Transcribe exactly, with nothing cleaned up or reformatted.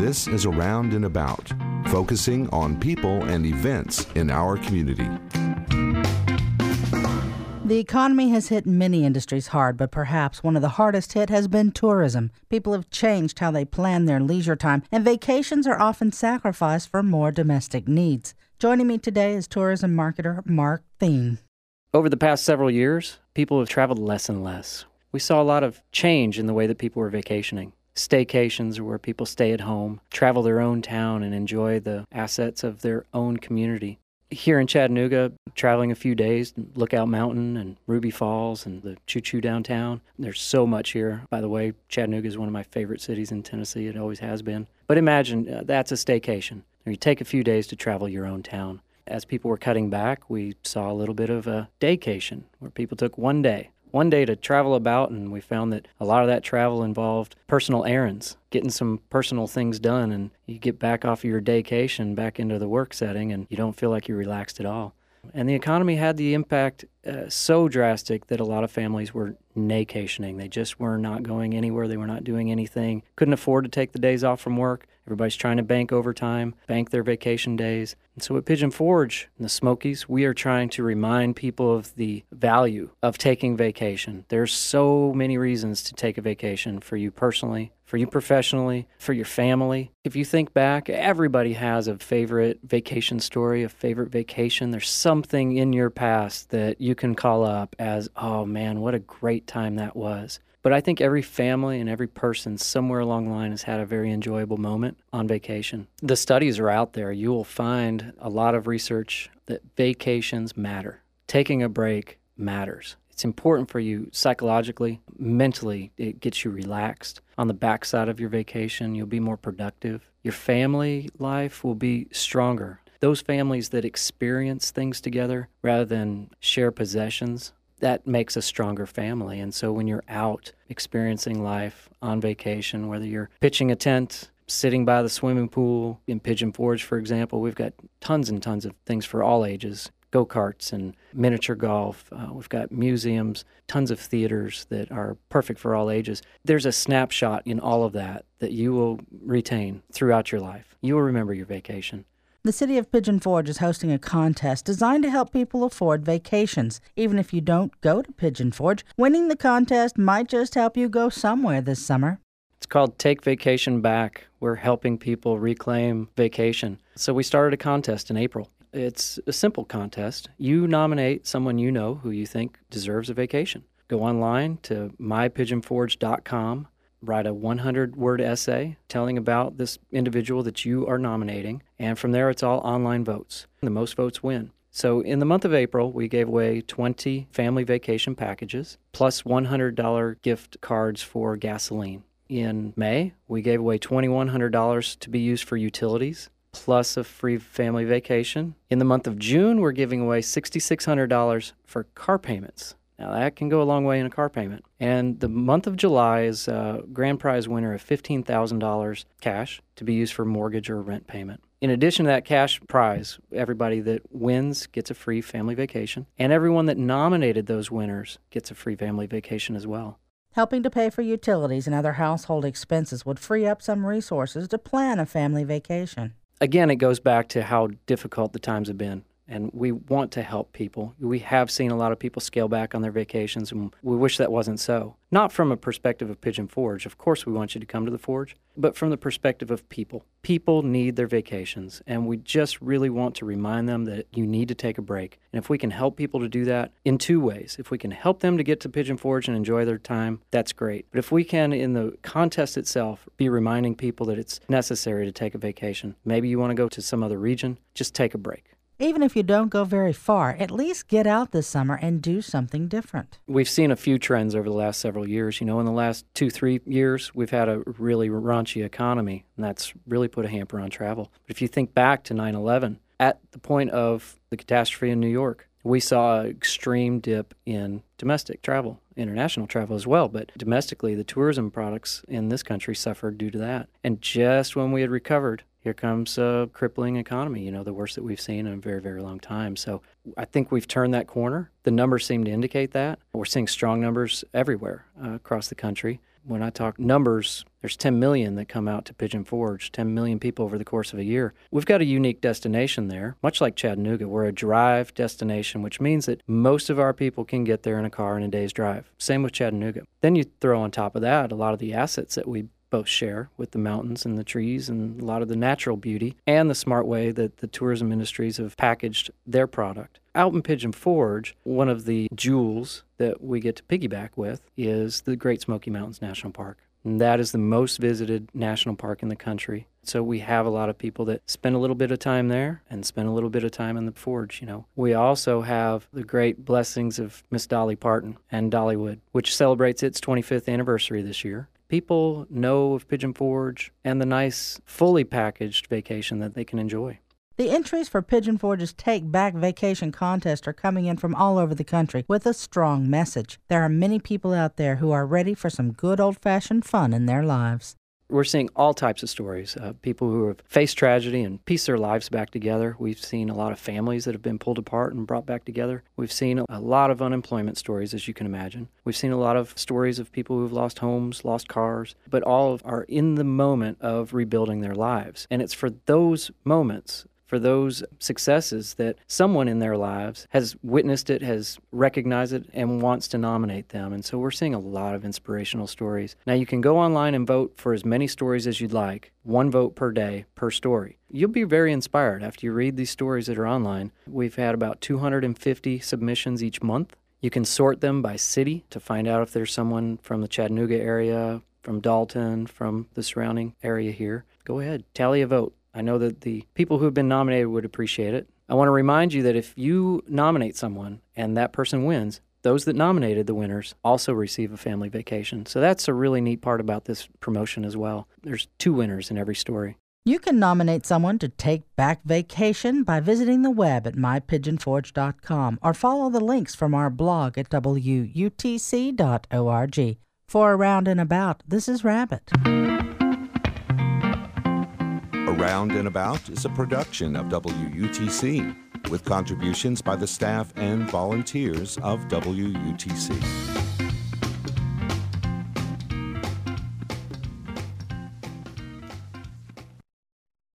This is Around and About, focusing on people and events in our community. The economy has hit many industries hard, but perhaps one of the hardest hit has been tourism. People have changed how they plan their leisure time, and vacations are often sacrificed for more domestic needs. Joining me today is tourism marketer Mark Thien. Over the past several years, people have traveled less and less. We saw a lot of change in the way that people were vacationing. Staycations are where people stay at home, travel their own town, and enjoy the assets of their own community. Here in Chattanooga, traveling a few days, Lookout Mountain and Ruby Falls and the Choo Choo downtown. There's so much here. By the way, Chattanooga is one of my favorite cities in Tennessee. It always has been. But imagine uh, that's a staycation. You take a few days to travel your own town. As people were cutting back, we saw a little bit of a daycation where people took one day. One day to travel about, and we found that a lot of that travel involved personal errands, getting some personal things done, and you get back off of your daycation back into the work setting, and you don't feel like you're relaxed at all. And the economy had the impact uh, so drastic that a lot of families were naycationing. They just were not going anywhere. They were not doing anything. Couldn't afford to take the days off from work. Everybody's trying to bank overtime, bank their vacation days. And so at Pigeon Forge in the Smokies, we are trying to remind people of the value of taking vacation. There's so many reasons to take a vacation for you personally, for you professionally, for your family. If you think back, everybody has a favorite vacation story, a favorite vacation. There's something in your past that you can call up as, oh man, what a great time that was. But I think every family and every person somewhere along the line has had a very enjoyable moment on vacation. The studies are out there. You will find a lot of research that vacations matter. Taking a break matters. It's important for you psychologically, mentally. It gets you relaxed. On the backside of your vacation, you'll be more productive. Your family life will be stronger. Those families that experience things together rather than share possessions, that makes a stronger family. And so when you're out experiencing life on vacation, whether you're pitching a tent, sitting by the swimming pool in Pigeon Forge, for example, we've got tons and tons of things for all ages. Go-karts and miniature golf. Uh, we've got museums, tons of theaters that are perfect for all ages. There's a snapshot in all of that that you will retain throughout your life. You will remember your vacation. The City of Pigeon Forge is hosting a contest designed to help people afford vacations. Even if you don't go to Pigeon Forge, winning the contest might just help you go somewhere this summer. It's called Take Vacation Back. We're helping people reclaim vacation. So we started a contest in April. It's a simple contest. You nominate someone you know who you think deserves a vacation. Go online to my pigeon forge dot com, write a hundred-word essay telling about this individual that you are nominating, and from there it's all online votes. The most votes win. So in the month of April, we gave away twenty family vacation packages, plus one hundred dollars gift cards for gasoline. In May, we gave away two thousand one hundred dollars to be used for utilities, plus a free family vacation. In the month of June, we're giving away six thousand six hundred dollars for car payments. Now, that can go a long way in a car payment. And the month of July is a grand prize winner of fifteen thousand dollars cash to be used for mortgage or rent payment. In addition to that cash prize, everybody that wins gets a free family vacation, and everyone that nominated those winners gets a free family vacation as well. Helping to pay for utilities and other household expenses would free up some resources to plan a family vacation. Again, it goes back to how difficult the times have been, and we want to help people. We have seen a lot of people scale back on their vacations, and we wish that wasn't so. Not from a perspective of Pigeon Forge. Of course we want you to come to the Forge, but from the perspective of people. People need their vacations, and we just really want to remind them that you need to take a break. And if we can help people to do that in two ways, if we can help them to get to Pigeon Forge and enjoy their time, that's great. But if we can, in the contest itself, be reminding people that it's necessary to take a vacation. Maybe you want to go to some other region, just take a break. Even if you don't go very far, at least get out this summer and do something different. We've seen a few trends over the last several years. You know, in the last two, three years, we've had a really raunchy economy, and that's really put a hamper on travel. But if you think back to nine eleven, at the point of the catastrophe in New York, we saw an extreme dip in domestic travel, international travel as well. But domestically, the tourism products in this country suffered due to that. And just when we had recovered, here comes a crippling economy, you know, the worst that we've seen in a very, very long time. So I think we've turned that corner. The numbers seem to indicate that. We're seeing strong numbers everywhere uh, across the country. When I talk numbers, there's ten million that come out to Pigeon Forge, ten million people over the course of a year. We've got a unique destination there, much like Chattanooga. We're a drive destination, which means that most of our people can get there in a car in a day's drive. Same with Chattanooga. Then you throw on top of that a lot of the assets that we both share with the mountains and the trees and a lot of the natural beauty and the smart way that the tourism industries have packaged their product. Out in Pigeon Forge, one of the jewels that we get to piggyback with is the Great Smoky Mountains National Park. And that is the most visited national park in the country. So we have a lot of people that spend a little bit of time there and spend a little bit of time in the Forge, you know. We also have the great blessings of Miss Dolly Parton and Dollywood, which celebrates its twenty-fifth anniversary this year. People know of Pigeon Forge and the nice, fully packaged vacation that they can enjoy. The entries for Pigeon Forge's Take Back Vacation contest are coming in from all over the country with a strong message. There are many people out there who are ready for some good old-fashioned fun in their lives. We're seeing all types of stories, uh, people who have faced tragedy and pieced their lives back together. We've seen a lot of families that have been pulled apart and brought back together. We've seen a lot of unemployment stories, as you can imagine. We've seen a lot of stories of people who've lost homes, lost cars, but all are in the moment of rebuilding their lives. And it's for those moments, for those successes, that someone in their lives has witnessed it, has recognized it, and wants to nominate them. And so we're seeing a lot of inspirational stories. Now, you can go online and vote for as many stories as you'd like, one vote per day per story. You'll be very inspired after you read these stories that are online. We've had about two hundred fifty submissions each month. You can sort them by city to find out if there's someone from the Chattanooga area, from Dalton, from the surrounding area here. Go ahead, tally a vote. I know that the people who have been nominated would appreciate it. I want to remind you that if you nominate someone and that person wins, those that nominated the winners also receive a family vacation. So that's a really neat part about this promotion as well. There's two winners in every story. You can nominate someone to take back vacation by visiting the web at my pigeon forge dot com or follow the links from our blog at w u t c dot org. For Around and About, this is Rabbit. Around and About is a production of W U T C with contributions by the staff and volunteers of W U T C.